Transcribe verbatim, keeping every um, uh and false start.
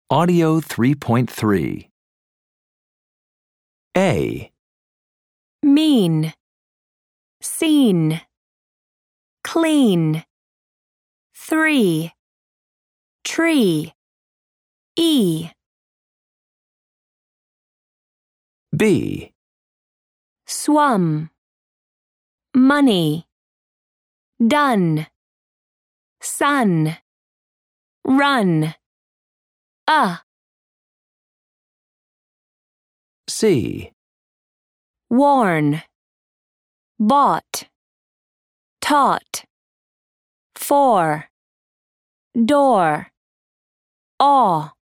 Audio three point three. A. Mean, seen, clean. Three, tree. E. B. Swum, money. Done, sun. Run. A. C. Worn, bought, taught. Four, door. Awe.